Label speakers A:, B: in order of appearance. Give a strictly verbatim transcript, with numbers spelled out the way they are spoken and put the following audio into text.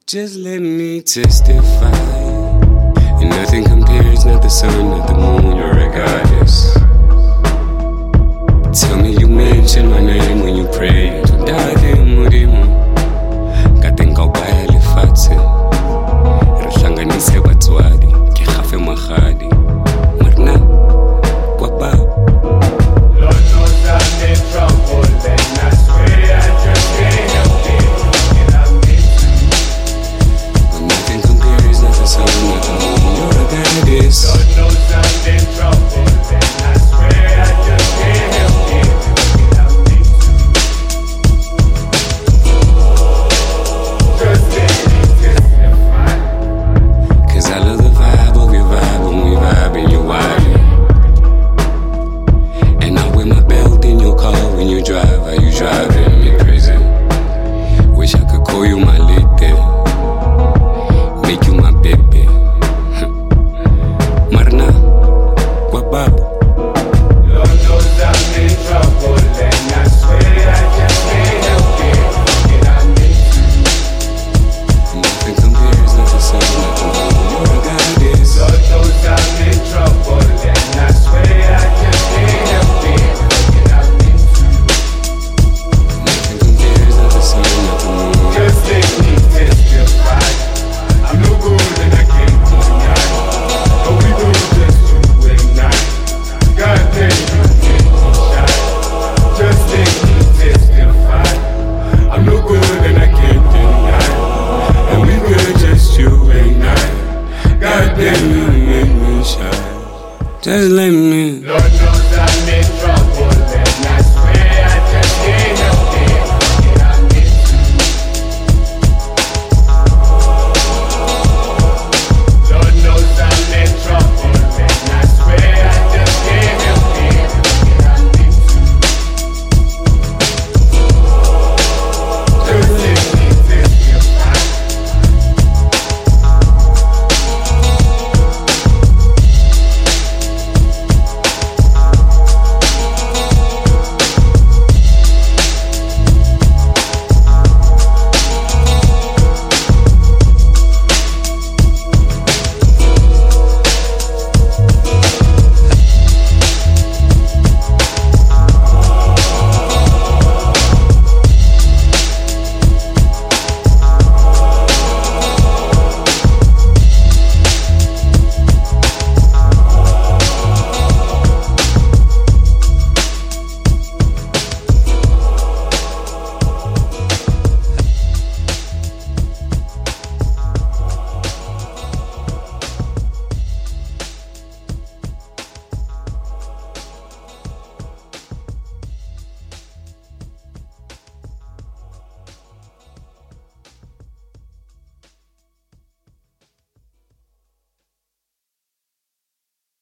A: Just let me testify. And nothing compares, not the sun, not the moon, you're a goddess. Tell me you mention my name when you pray. Dade mudimo kade ngawubaya lefatshe re hlanganise batswadi ke gafe magadi marna kwa ba
B: Lord knows I'm in trouble and I swear I just can't help it. And I miss you.
A: When nothing compares, not the sun, not the moon, you're a goddess.
B: Lord knows I'm in trouble and I swear I just can't help it. And I miss you. Just let me testify.
A: Cause I love the vibe of your vibe when we vibe and you vibing. And I wear my belt in your car when you drive. Are you driving me crazy? Wish I could call you my lady, make you my baby. Marna, what babu?
B: Lord knows I'm in trouble and I swear I just can't help it. And I miss you.
A: Nothing compares, not the sun, not the moon, you're a goddess.
B: Lord knows I'm in trouble and I swear I just can't help it. And I miss you.
A: Nothing compares, not the sun, not the moon.
B: Just let me testify. I'm no good and I can't deny. But we do just you and I. God damn you get me shot. Just let me testify. I'm no good and I can't deny. And we good just you and I. God damn you make me shine.
A: Just let